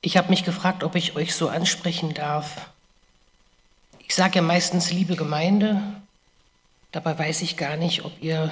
Ich habe mich gefragt, ob ich euch so ansprechen darf. Ich sage ja meistens liebe Gemeinde, dabei weiß ich gar nicht, ob ihr...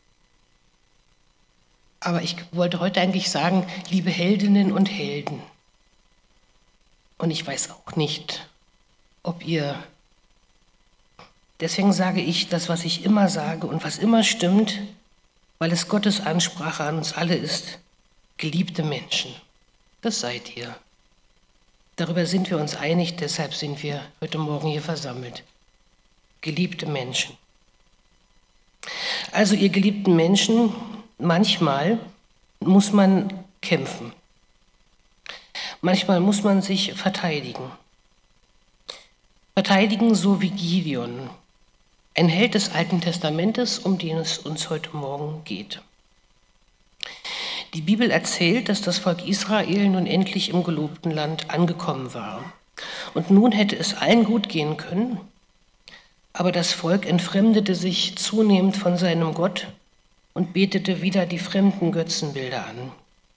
Aber ich wollte heute eigentlich sagen, liebe Heldinnen und Helden. Und ich weiß auch nicht, ob ihr... Deswegen sage ich das, was ich immer sage und was immer stimmt, weil es Gottes Ansprache an uns alle ist. Geliebte Menschen, das seid ihr. Darüber sind wir uns einig, deshalb sind wir heute Morgen hier versammelt. Geliebte Menschen. Also ihr geliebten Menschen, manchmal muss man kämpfen. Manchmal muss man sich verteidigen. Verteidigen so wie Gideon, ein Held des Alten Testamentes, um den es uns heute Morgen geht. Die Bibel erzählt, dass das Volk Israel nun endlich im gelobten Land angekommen war. Und nun hätte es allen gut gehen können, aber das Volk entfremdete sich zunehmend von seinem Gott und betete wieder die fremden Götzenbilder an.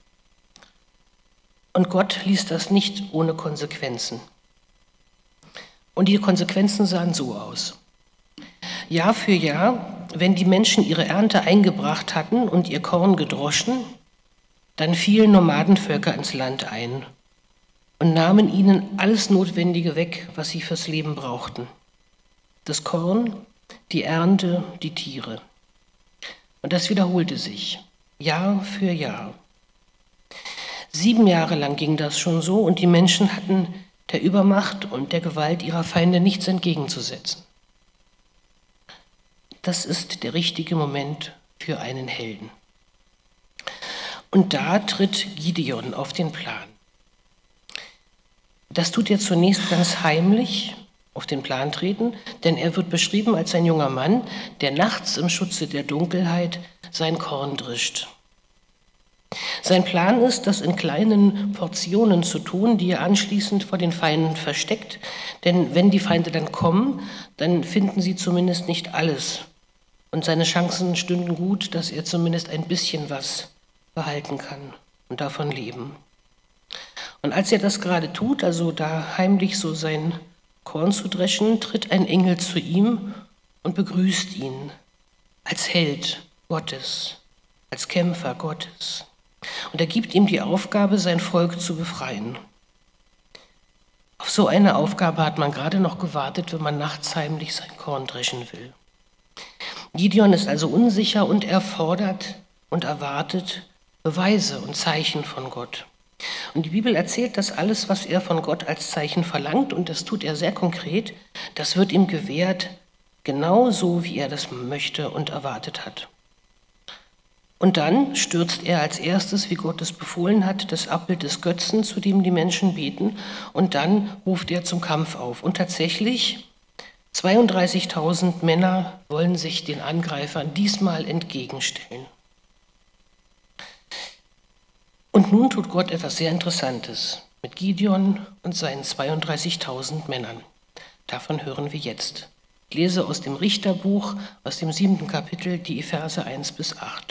Und Gott ließ das nicht ohne Konsequenzen. Und die Konsequenzen sahen so aus. Jahr für Jahr, wenn die Menschen ihre Ernte eingebracht hatten und ihr Korn gedroschen, dann fielen Nomadenvölker ins Land ein und nahmen ihnen alles Notwendige weg, was sie fürs Leben brauchten. Das Korn, die Ernte, die Tiere. Und das wiederholte sich, Jahr für Jahr. 7 Jahre lang ging das schon so und die Menschen hatten der Übermacht und der Gewalt ihrer Feinde nichts entgegenzusetzen. Das ist der richtige Moment für einen Helden. Und da tritt Gideon auf den Plan. Das tut er zunächst ganz heimlich auf den Plan treten, denn er wird beschrieben als ein junger Mann, der nachts im Schutze der Dunkelheit sein Korn drischt. Sein Plan ist, das in kleinen Portionen zu tun, die er anschließend vor den Feinden versteckt, denn wenn die Feinde dann kommen, dann finden sie zumindest nicht alles. Und seine Chancen stünden gut, dass er zumindest ein bisschen was behalten kann und davon leben. Und als er das gerade tut, also da heimlich so sein Korn zu dreschen, tritt ein Engel zu ihm und begrüßt ihn als Held Gottes, als Kämpfer Gottes. Und er gibt ihm die Aufgabe, sein Volk zu befreien. Auf so eine Aufgabe hat man gerade noch gewartet, wenn man nachts heimlich sein Korn dreschen will. Gideon ist also unsicher und er fordert und erwartet Beweise und Zeichen von Gott. Und die Bibel erzählt, dass alles, was er von Gott als Zeichen verlangt, und das tut er sehr konkret, das wird ihm gewährt, genau so, wie er das möchte und erwartet hat. Und dann stürzt er als erstes, wie Gott es befohlen hat, das Abbild des Götzen, zu dem die Menschen beten, und dann ruft er zum Kampf auf. Und tatsächlich, 32.000 Männer wollen sich den Angreifern diesmal entgegenstellen. Und nun tut Gott etwas sehr Interessantes mit Gideon und seinen 32.000 Männern. Davon hören wir jetzt. Ich lese aus dem Richterbuch, aus dem 7. Kapitel, die Verse 1-8.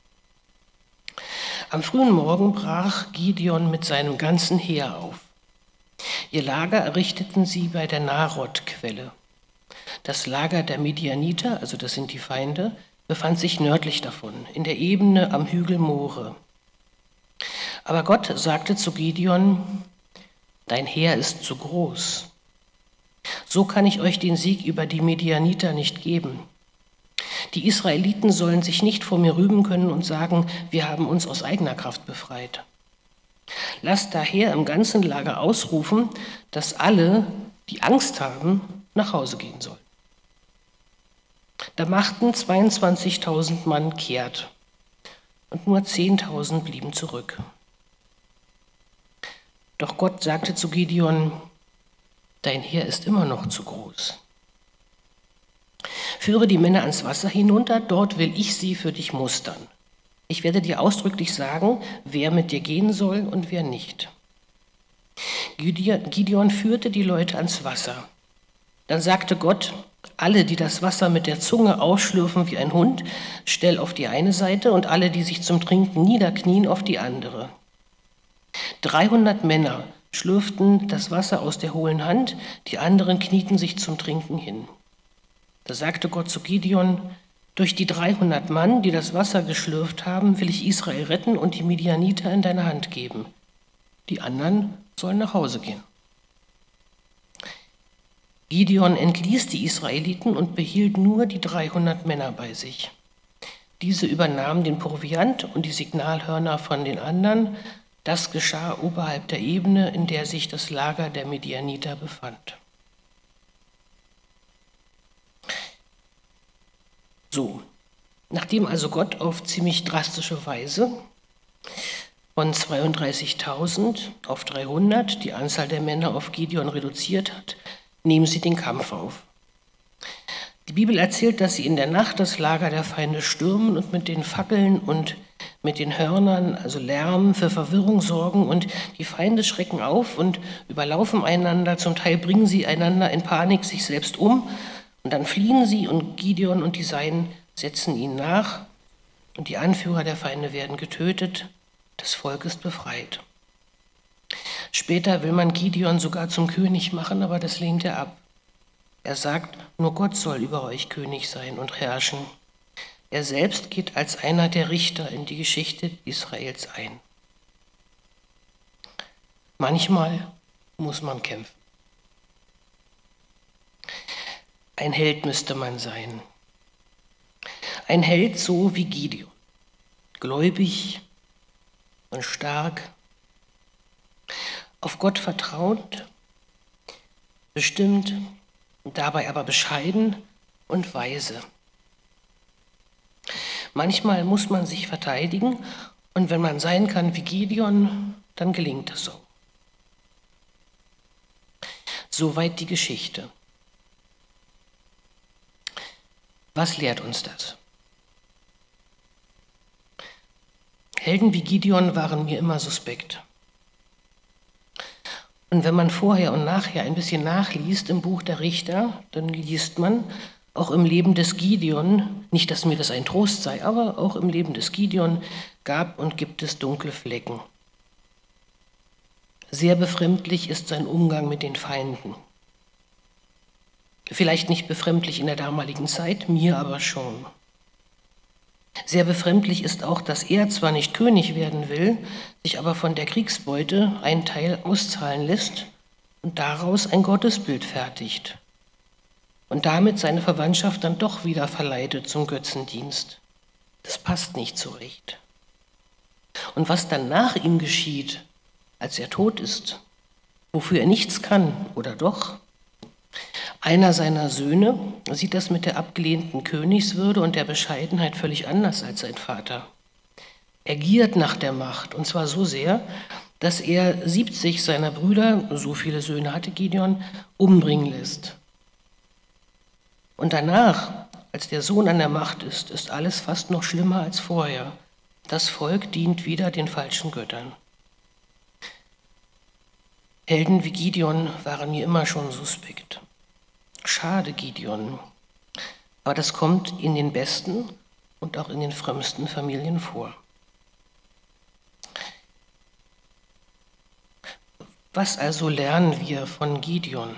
Am frühen Morgen brach Gideon mit seinem ganzen Heer auf. Ihr Lager errichteten sie bei der Narod-Quelle. Das Lager der Midianiter, also das sind die Feinde, befand sich nördlich davon, in der Ebene am Hügel More. Aber Gott sagte zu Gideon, dein Heer ist zu groß. So kann ich euch den Sieg über die Midianiter nicht geben. Die Israeliten sollen sich nicht vor mir rühmen können und sagen, wir haben uns aus eigener Kraft befreit. Lasst daher im ganzen Lager ausrufen, dass alle, die Angst haben, nach Hause gehen sollen. Da machten 22.000 Mann kehrt und nur 10.000 blieben zurück. Doch Gott sagte zu Gideon, dein Heer ist immer noch zu groß. Führe die Männer ans Wasser hinunter, dort will ich sie für dich mustern. Ich werde dir ausdrücklich sagen, wer mit dir gehen soll und wer nicht. Gideon führte die Leute ans Wasser. Dann sagte Gott, alle, die das Wasser mit der Zunge ausschlürfen wie ein Hund, stell auf die eine Seite und alle, die sich zum Trinken niederknien, auf die andere. 300 Männer schlürften das Wasser aus der hohlen Hand, die anderen knieten sich zum Trinken hin. Da sagte Gott zu Gideon: Durch die 300 Mann, die das Wasser geschlürft haben, will ich Israel retten und die Midianiter in deine Hand geben. Die anderen sollen nach Hause gehen. Gideon entließ die Israeliten und behielt nur die 300 Männer bei sich. Diese übernahmen den Proviant und die Signalhörner von den anderen. Das geschah oberhalb der Ebene, in der sich das Lager der Midianiter befand. So, nachdem also Gott auf ziemlich drastische Weise von 32.000 auf 300 die Anzahl der Männer auf Gideon reduziert hat, nehmen sie den Kampf auf. Die Bibel erzählt, dass sie in der Nacht das Lager der Feinde stürmen und mit den Fackeln und mit den Hörnern, also Lärm, für Verwirrung sorgen, und die Feinde schrecken auf und überlaufen einander. Zum Teil bringen sie einander in Panik sich selbst um und dann fliehen sie, und Gideon und die Seinen setzen ihnen nach und die Anführer der Feinde werden getötet. Das Volk ist befreit. Später will man Gideon sogar zum König machen, aber das lehnt er ab. Er sagt, nur Gott soll über euch König sein und herrschen. Er selbst geht als einer der Richter in die Geschichte Israels ein. Manchmal muss man kämpfen. Ein Held müsste man sein. Ein Held so wie Gideon, gläubig und stark, auf Gott vertraut, bestimmt, dabei aber bescheiden und weise. Manchmal muss man sich verteidigen, und wenn man sein kann wie Gideon, dann gelingt es so. Soweit die Geschichte. Was lehrt uns das? Helden wie Gideon waren mir immer suspekt. Und wenn man vorher und nachher ein bisschen nachliest im Buch der Richter, dann liest man, auch im Leben des Gideon, nicht, dass mir das ein Trost sei, aber auch im Leben des Gideon gab und gibt es dunkle Flecken. Sehr befremdlich ist sein Umgang mit den Feinden. Vielleicht nicht befremdlich in der damaligen Zeit, mir aber schon. Sehr befremdlich ist auch, dass er zwar nicht König werden will, sich aber von der Kriegsbeute einen Teil auszahlen lässt und daraus ein Gottesbild fertigt und damit seine Verwandtschaft dann doch wieder verleitet zum Götzendienst. Das passt nicht so recht. Und was dann nach ihm geschieht, als er tot ist, wofür er nichts kann, oder doch? Einer seiner Söhne sieht das mit der abgelehnten Königswürde und der Bescheidenheit völlig anders als sein Vater. Er giert nach der Macht, und zwar so sehr, dass er 70 seiner Brüder, so viele Söhne hatte Gideon, umbringen lässt. Und danach, als der Sohn an der Macht ist, ist alles fast noch schlimmer als vorher. Das Volk dient wieder den falschen Göttern. Helden wie Gideon waren mir immer schon suspekt. Schade, Gideon. Aber das kommt in den besten und auch in den frömmsten Familien vor. Was also lernen wir von Gideon?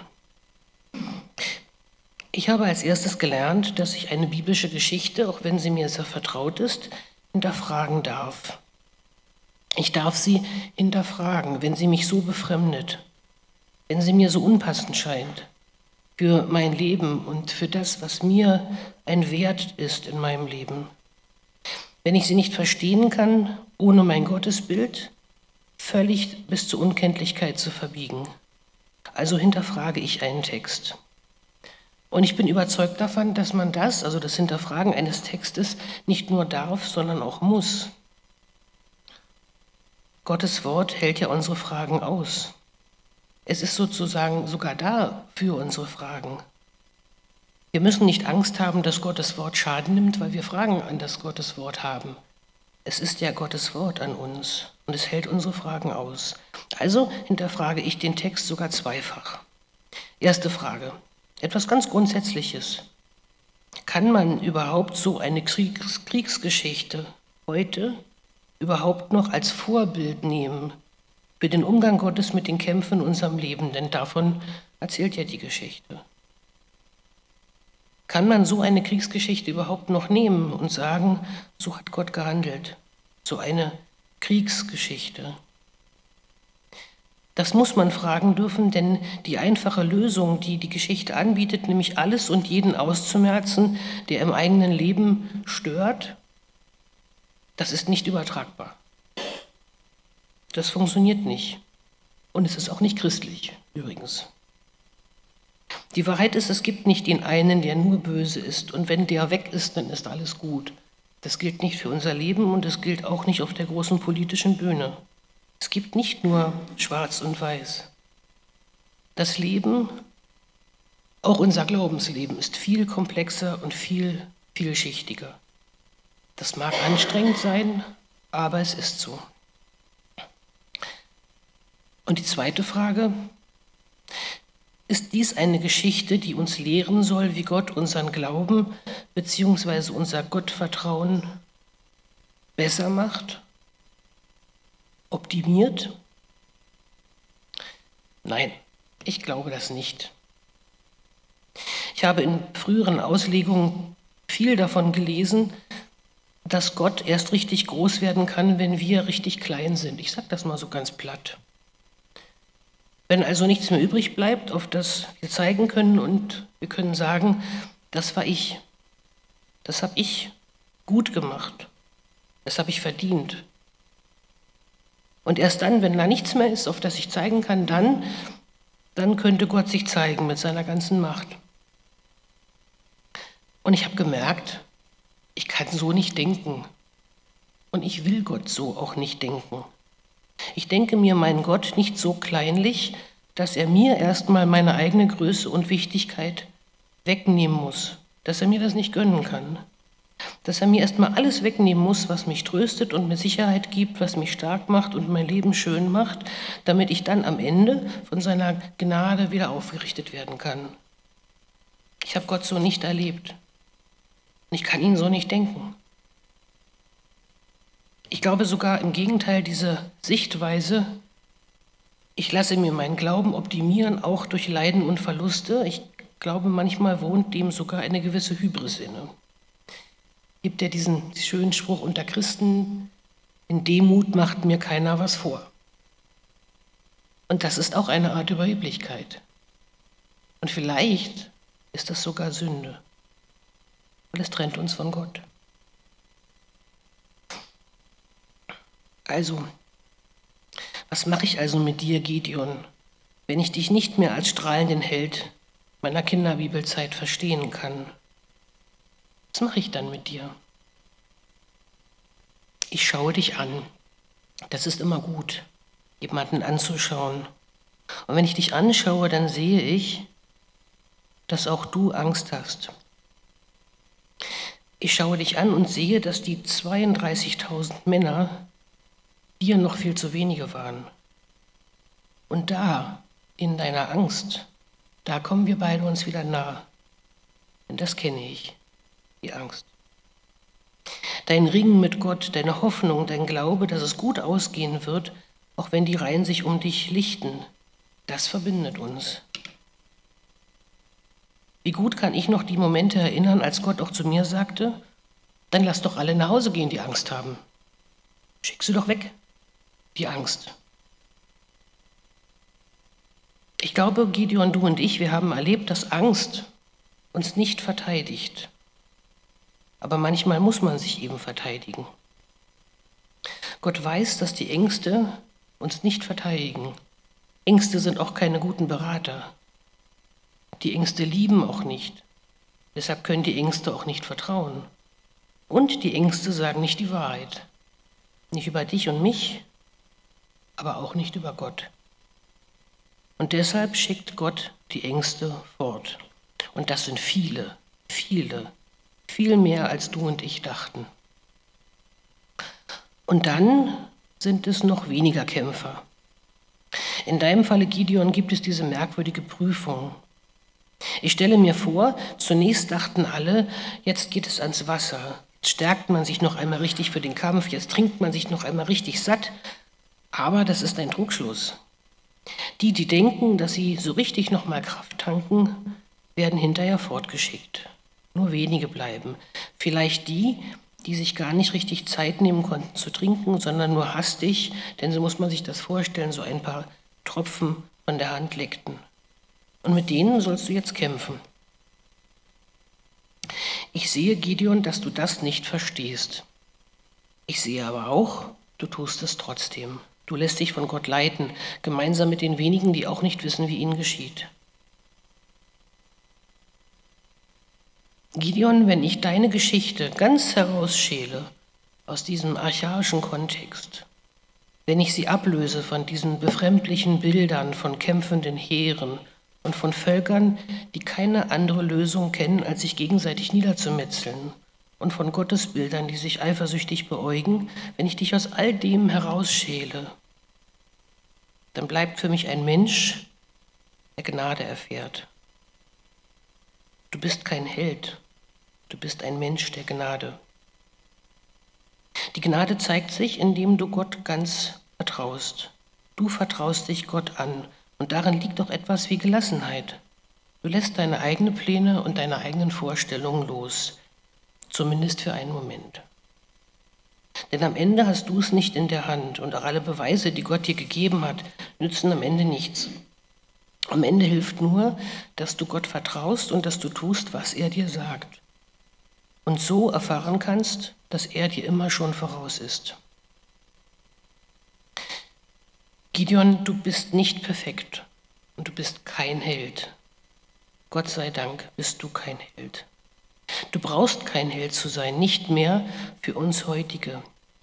Ich habe als erstes gelernt, dass ich eine biblische Geschichte, auch wenn sie mir sehr vertraut ist, hinterfragen darf. Ich darf sie hinterfragen, wenn sie mich so befremdet, wenn sie mir so unpassend scheint für mein Leben und für das, was mir ein Wert ist in meinem Leben. Wenn ich sie nicht verstehen kann, ohne mein Gottesbild völlig bis zur Unkenntlichkeit zu verbiegen. Also hinterfrage ich einen Text. Und ich bin überzeugt davon, dass man das, also das Hinterfragen eines Textes, nicht nur darf, sondern auch muss. Gottes Wort hält ja unsere Fragen aus. Es ist sozusagen sogar da für unsere Fragen. Wir müssen nicht Angst haben, dass Gottes Wort Schaden nimmt, weil wir Fragen an das Gottes Wort haben. Es ist ja Gottes Wort an uns und es hält unsere Fragen aus. Also hinterfrage ich den Text sogar zweifach. Erste Frage, etwas ganz Grundsätzliches. Kann man überhaupt so eine Kriegsgeschichte heute überhaupt noch als Vorbild nehmen für den Umgang Gottes mit den Kämpfen in unserem Leben, denn davon erzählt ja die Geschichte. Kann man so eine Kriegsgeschichte überhaupt noch nehmen und sagen, so hat Gott gehandelt? So eine Kriegsgeschichte. Das muss man fragen dürfen, denn die einfache Lösung, die die Geschichte anbietet, nämlich alles und jeden auszumerzen, der im eigenen Leben stört, das ist nicht übertragbar. Das funktioniert nicht. Und es ist auch nicht christlich, übrigens. Die Wahrheit ist, es gibt nicht den einen, der nur böse ist. Und wenn der weg ist, dann ist alles gut. Das gilt nicht für unser Leben und es gilt auch nicht auf der großen politischen Bühne. Es gibt nicht nur Schwarz und Weiß. Das Leben, auch unser Glaubensleben, ist viel komplexer und viel vielschichtiger. Das mag anstrengend sein, aber es ist so. Und die zweite Frage: Ist dies eine Geschichte, die uns lehren soll, wie Gott unseren Glauben bzw. unser Gottvertrauen besser macht, optimiert? Nein, ich glaube das nicht. Ich habe in früheren Auslegungen viel davon gelesen, dass Gott erst richtig groß werden kann, wenn wir richtig klein sind. Ich sage das mal so ganz platt. Wenn also nichts mehr übrig bleibt, auf das wir zeigen können und wir können sagen, das war ich, das habe ich gut gemacht, das habe ich verdient. Und erst dann, wenn da nichts mehr ist, auf das ich zeigen kann, dann könnte Gott sich zeigen mit seiner ganzen Macht. Und ich habe gemerkt, ich kann so nicht denken. Und ich will Gott so auch nicht denken. Ich denke mir meinen Gott nicht so kleinlich, dass er mir erstmal meine eigene Größe und Wichtigkeit wegnehmen muss, dass er mir das nicht gönnen kann, dass er mir erstmal alles wegnehmen muss, was mich tröstet und mir Sicherheit gibt, was mich stark macht und mein Leben schön macht, damit ich dann am Ende von seiner Gnade wieder aufgerichtet werden kann. Ich habe Gott so nicht erlebt. Ich kann ihn so nicht denken. Ich glaube sogar im Gegenteil, diese Sichtweise, ich lasse mir meinen Glauben optimieren, auch durch Leiden und Verluste. Ich glaube, manchmal wohnt dem sogar eine gewisse Hybris inne. Gibt ja diesen schönen Spruch unter Christen: In Demut macht mir keiner was vor. Und das ist auch eine Art Überheblichkeit. Und vielleicht ist das sogar Sünde, weil es trennt uns von Gott. Also, was mache ich also mit dir, Gideon, wenn ich dich nicht mehr als strahlenden Held meiner Kinderbibelzeit verstehen kann? Was mache ich dann mit dir? Ich schaue dich an. Das ist immer gut, jemanden anzuschauen. Und wenn ich dich anschaue, dann sehe ich, dass auch du Angst hast. Ich schaue dich an und sehe, dass die 32.000 Männer dir noch viel zu wenige waren. Und da, in deiner Angst, da kommen wir beide uns wieder nah. Denn das kenne ich, die Angst. Dein Ringen mit Gott, deine Hoffnung, dein Glaube, dass es gut ausgehen wird, auch wenn die Reihen sich um dich lichten, das verbindet uns. Wie gut kann ich noch die Momente erinnern, als Gott auch zu mir sagte: Dann lass doch alle nach Hause gehen, die Angst haben. Schick sie doch weg, die Angst. Ich glaube, Gideon, du und ich, wir haben erlebt, dass Angst uns nicht verteidigt. Aber manchmal muss man sich eben verteidigen. Gott weiß, dass die Ängste uns nicht verteidigen. Ängste sind auch keine guten Berater. Die Ängste lieben auch nicht. Deshalb können die Ängste auch nicht vertrauen. Und die Ängste sagen nicht die Wahrheit. Nicht über dich und mich, aber auch nicht über Gott. Und deshalb schickt Gott die Ängste fort. Und das sind viele, viel mehr als du und ich dachten. Und dann sind es noch weniger Kämpfer. In deinem Falle, Gideon, gibt es diese merkwürdige Prüfung. Ich stelle mir vor, zunächst dachten alle, jetzt geht es ans Wasser. Jetzt stärkt man sich noch einmal richtig für den Kampf, jetzt trinkt man sich noch einmal richtig satt. Aber das ist ein Trugschluss. Die, die denken, dass sie so richtig nochmal Kraft tanken, werden hinterher fortgeschickt. Nur wenige bleiben. Vielleicht die, die sich gar nicht richtig Zeit nehmen konnten zu trinken, sondern nur hastig, denn so muss man sich das vorstellen, so ein paar Tropfen von der Hand leckten. Und mit denen sollst du jetzt kämpfen. Ich sehe, Gideon, dass du das nicht verstehst. Ich sehe aber auch, du tust es trotzdem. Du lässt dich von Gott leiten, gemeinsam mit den wenigen, die auch nicht wissen, wie ihnen geschieht. Gideon, wenn ich deine Geschichte ganz herausschäle aus diesem archaischen Kontext, wenn ich sie ablöse von diesen befremdlichen Bildern von kämpfenden Heeren und von Völkern, die keine andere Lösung kennen, als sich gegenseitig niederzumetzeln, und von Gottesbildern, die sich eifersüchtig beäugen, wenn ich dich aus all dem herausschäle, dann bleibt für mich ein Mensch, der Gnade erfährt. Du bist kein Held, du bist ein Mensch der Gnade. Die Gnade zeigt sich, indem du Gott ganz vertraust. Du vertraust dich Gott an und darin liegt auch etwas wie Gelassenheit. Du lässt deine eigenen Pläne und deine eigenen Vorstellungen los, zumindest für einen Moment. Denn am Ende hast du es nicht in der Hand und auch alle Beweise, die Gott dir gegeben hat, nützen am Ende nichts. Am Ende hilft nur, dass du Gott vertraust und dass du tust, was er dir sagt. Und so erfahren kannst, dass er dir immer schon voraus ist. Gideon, du bist nicht perfekt und du bist kein Held. Gott sei Dank bist du kein Held. Du brauchst kein Held zu sein, nicht mehr für uns heutige.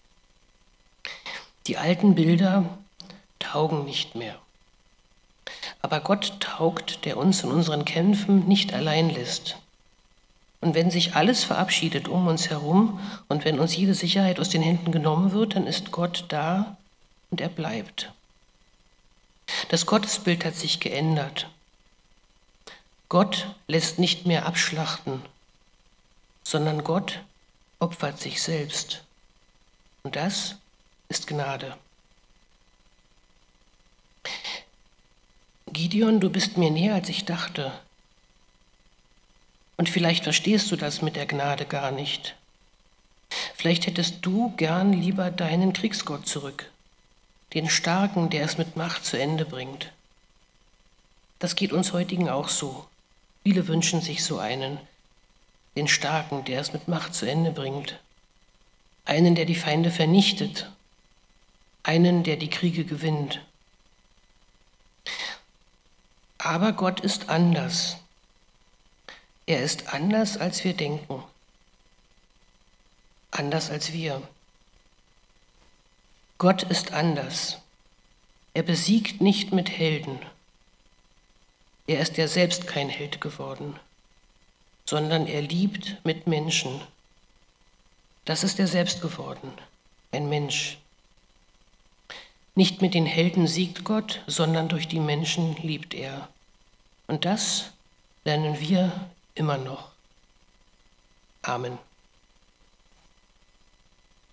Die alten Bilder taugen nicht mehr. Aber Gott taugt, der uns in unseren Kämpfen nicht allein lässt. Und wenn sich alles verabschiedet um uns herum und wenn uns jede Sicherheit aus den Händen genommen wird, dann ist Gott da und er bleibt. Das Gottesbild hat sich geändert. Gott lässt nicht mehr abschlachten, sondern Gott opfert sich selbst. Und das ist Gnade. Gideon, du bist mir näher, als ich dachte. Und vielleicht verstehst du das mit der Gnade gar nicht. Vielleicht hättest du gern lieber deinen Kriegsgott zurück, den Starken, der es mit Macht zu Ende bringt. Das geht uns heutigen auch so. Viele wünschen sich so einen, den Starken, der es mit Macht zu Ende bringt. Einen, der die Feinde vernichtet. Einen, der die Kriege gewinnt. Aber Gott ist anders. Er ist anders, als wir denken. Anders als wir. Gott ist anders. Er besiegt nicht mit Helden. Er ist ja selbst kein Held geworden, sondern er liebt mit Menschen. Das ist er selbst geworden, ein Mensch. Nicht mit den Helden siegt Gott, sondern durch die Menschen liebt er. Und das lernen wir immer noch. Amen.